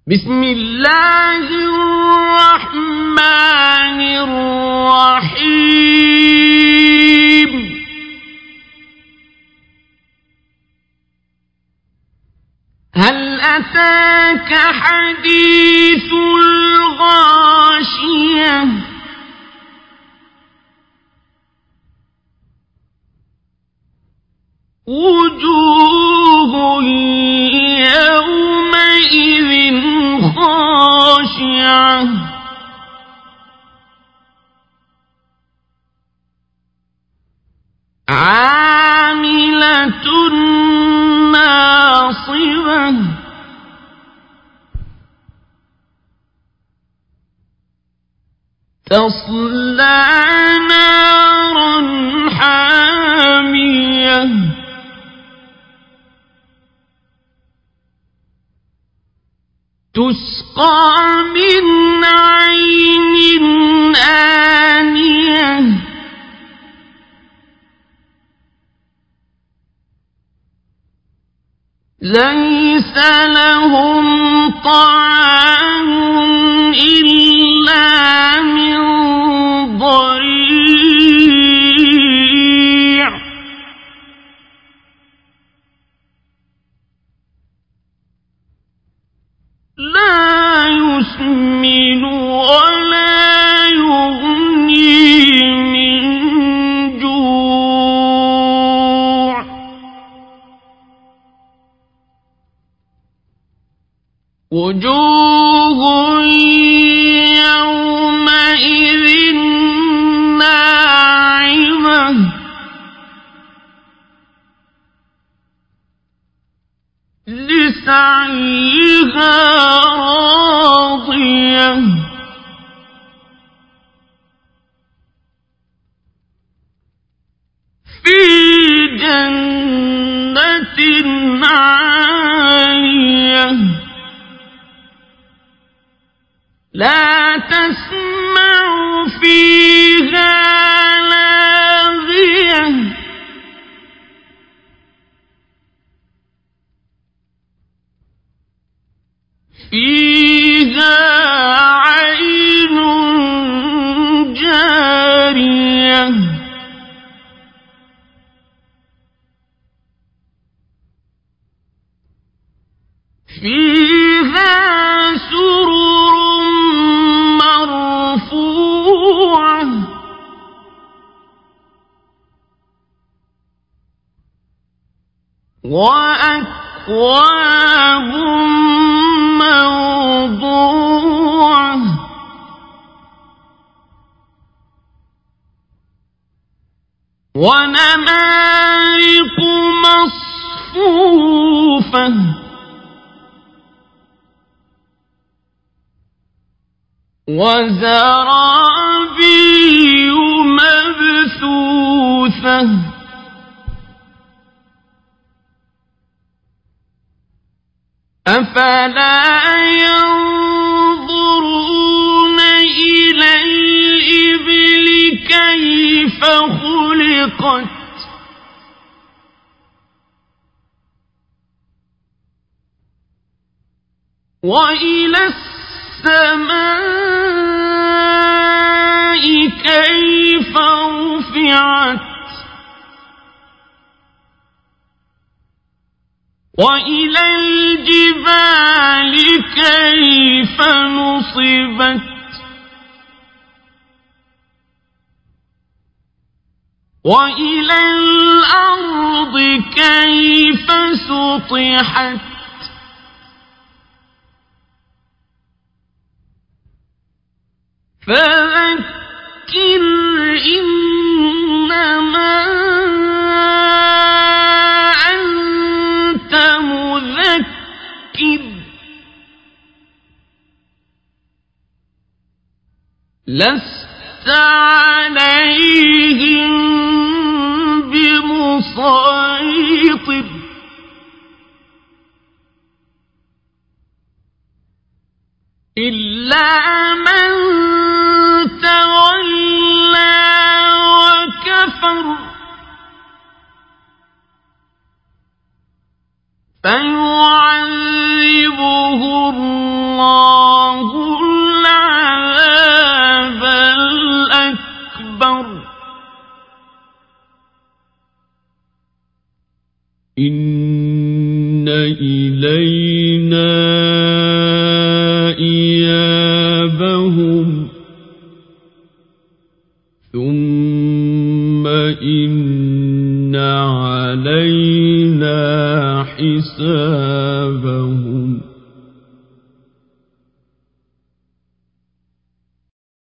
بسم الله الرحمن الرحيم هل أتاك حديث الغاشية وجوه يومئذ خاشعة عاملة ناصبة تصلى نارا حامية تسقى من عين آنية ليس لهم طعام إلا من ضريع لا يسمن ولا يغني من جوع وجوه يومئذ ناعمة لسعيها راضية في جنة عالية لا تسمع فيها لاغية فيها عين جارية فيها سرر مرفوعة وأكواب موضوعة ونمارق مصفوفة وزرابي مبثوثة أفلا ينظرون إلى الإبل كيف خلقت وإلى السماء كيف رفعت وإلى الجبال كيف نصبت وإلى الأرض كيف سطحت فذكر إنما أنت مذكر لست عليهم بمسيطر إلا من تولى وكفر فيعذبه الله الله العذاب الأكبر إن إلينا إيابهم ثم إن علينا حسابهم